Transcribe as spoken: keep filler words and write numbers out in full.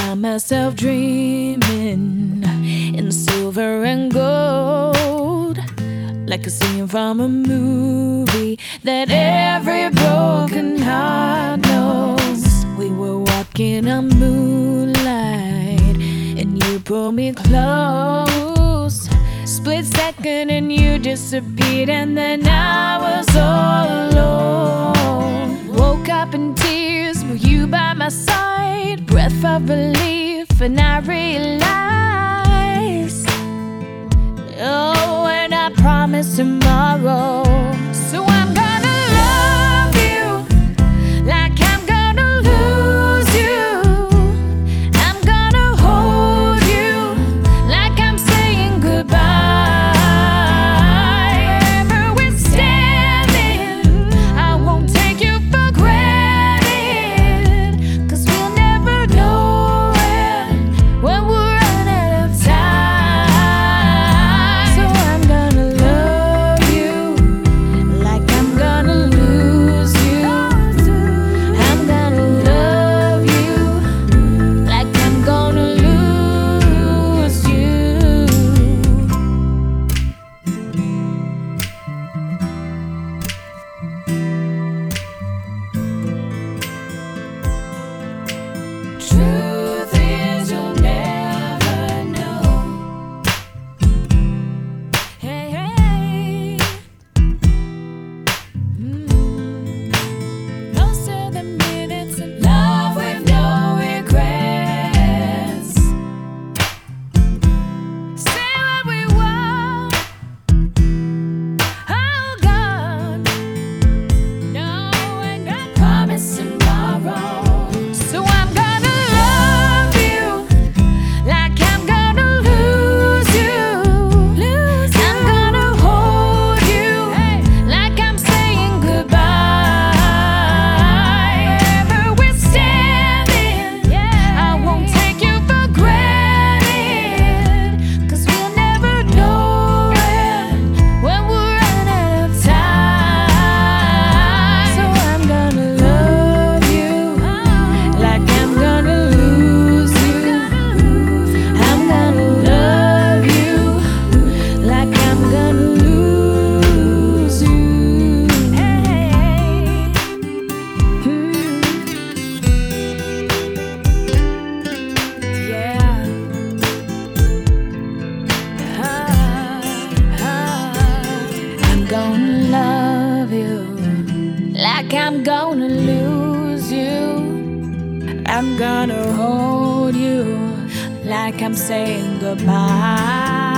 find myself dreaming in silver and gold, like a scene from a movie that every broken heart knows. We were walking on moonlight and you pulled me close. Split second and you disappeared, and then I was all alone. Woke up in tears with you by my side, breath of relief, and I realized, oh, and I promise tomorrow. So I'm gonna love you like I'm gonna lose you. I'm gonna hold you like I'm saying goodbye. Wherever we're standing, I won't take you for granted, 'cause we'll never know it when we're run out of time. So I'm gonna love you like I'm gonna lose you. I'm gonna love you like I'm gonna lose you. Truth is you'll never know. Hey, hey. Mm. Those are the minutes of love with no regrets. Say what we want. Oh God, no, and I promise tomorrow. So I'm gonna love you like I'm gonna lose you. Lose you. I'm gonna hold you like I'm saying goodbye. Wherever we're standing, I won't take you for granted, 'cause we'll never know it when we're run out of time. So I'm gonna love you like I'm gonna lose you. I'm gonna love you like I'm gonna lose you. Hey. Hmm. Yeah. Ah, ah. I'm gonna love you like I'm gonna lose you. I'm gonna hold you like I'm saying goodbye.